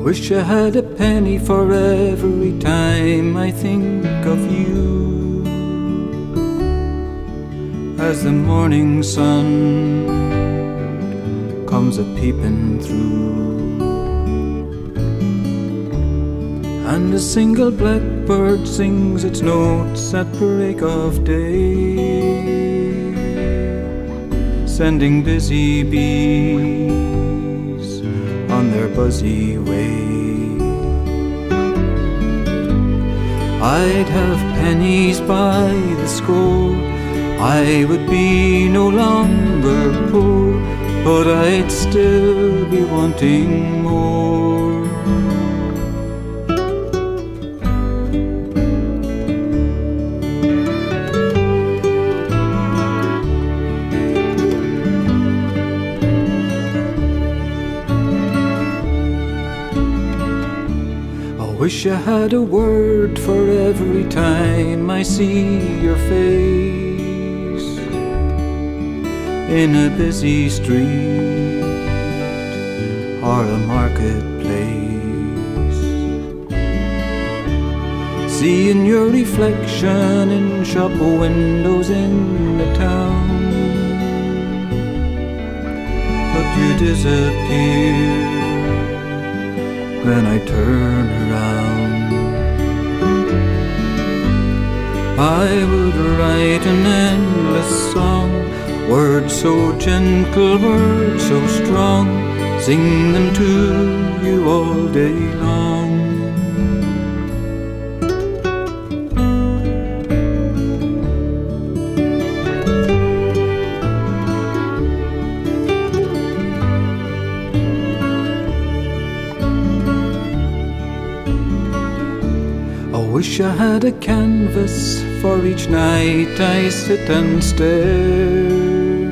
wish I had a penny for every time I think of you. As the morning sun comes a-peeping through, and a single blackbird sings its notes at break of day, sending busy bees on their buzzy way. I'd have pennies by the score, I would be no longer poor, but I'd still be wanting more. Wish I had a word for every time I see your face in a busy street or a marketplace, seeing your reflection in shop windows in the town. But you disappear when I turn around. I would write an endless song, words so gentle, words so strong, sing them to you all day long. Wish I had a canvas for each night I sit and stare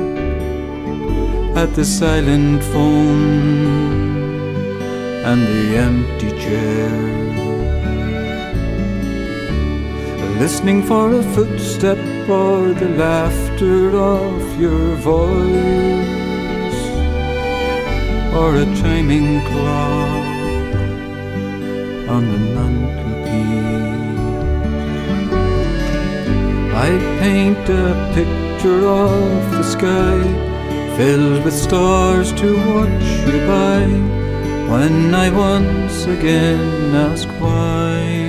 at the silent phone and the empty chair, listening for a footstep or the laughter of your voice, or a chiming clock on the mantelpiece. I'd paint a picture of the sky filled with stars to watch you by when I once again ask why.